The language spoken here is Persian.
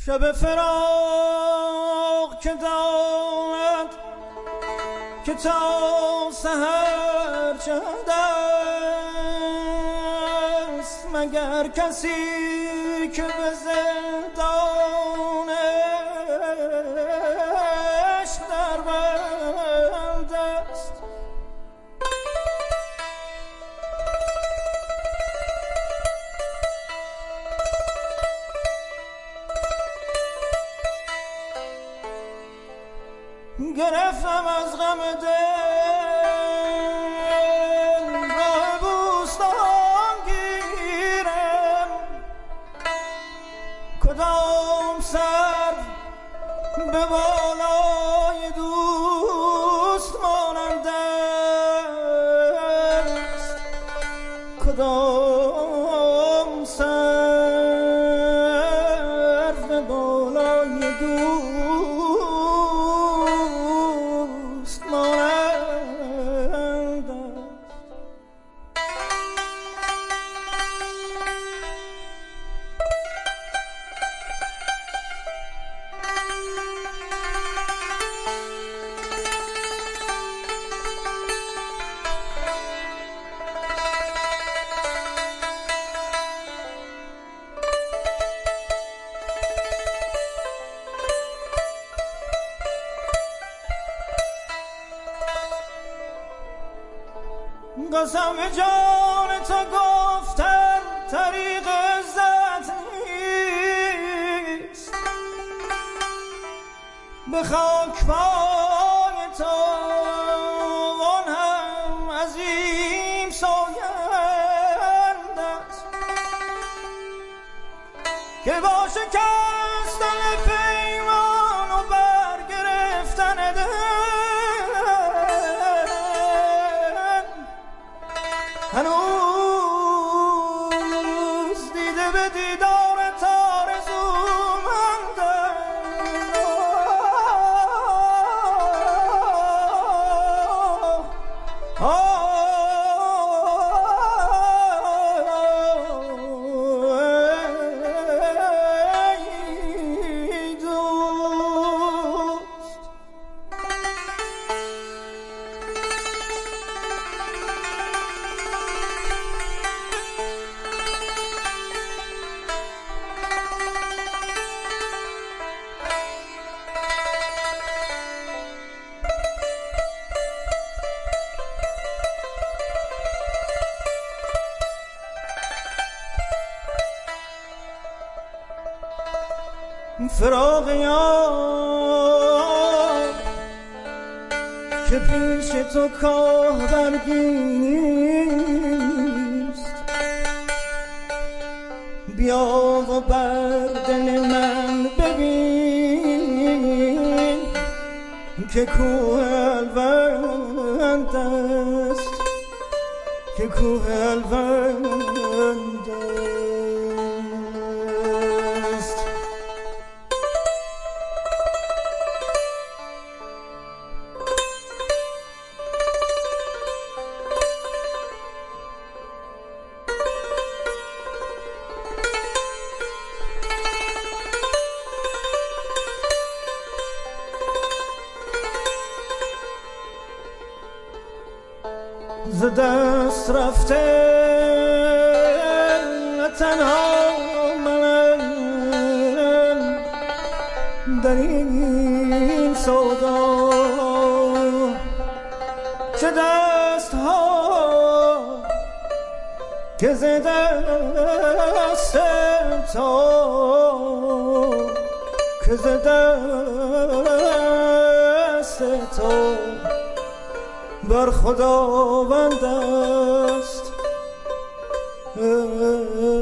شب فراق که داند که تا سحر چند است، مگر کسی که به زندانش در بند است. گرفتم از غم دل راه بوستان گیرم، کدام سر به بالای دوست مانند است، کدام سر به بالای دوست قسم جان تو گفتن طریق عزت نیست، به خاک پای تو آن هم عظیم سوگند است که با شکستن پیمان و برگرفتن دل هنوز دیده به دیدار آرزومندم. فراق یار که پیش تو کاه برگیست، بیا و بر دل من ببین که کوه الوند است، که کوه الوند است. ز دست رفته تنها من در این سودا، چه دست ها که ز دست تو، که ز دست تو بر خداوند است.